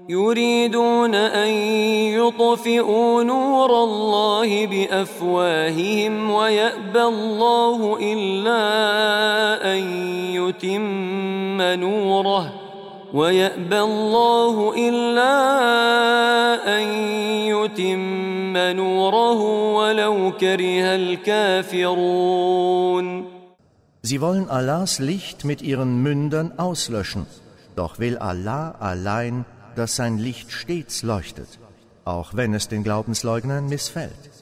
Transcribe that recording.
يريدون أن يطفئوا نور الله بأفواههم ويأبى الله إلا أن يتم نوره ولو كره الكافرون. Sie wollen Allahs Licht mit ihren Mündern auslöschen, doch will Allah allein, dass sein Licht stets leuchtet, auch wenn es den Glaubensleugnern missfällt.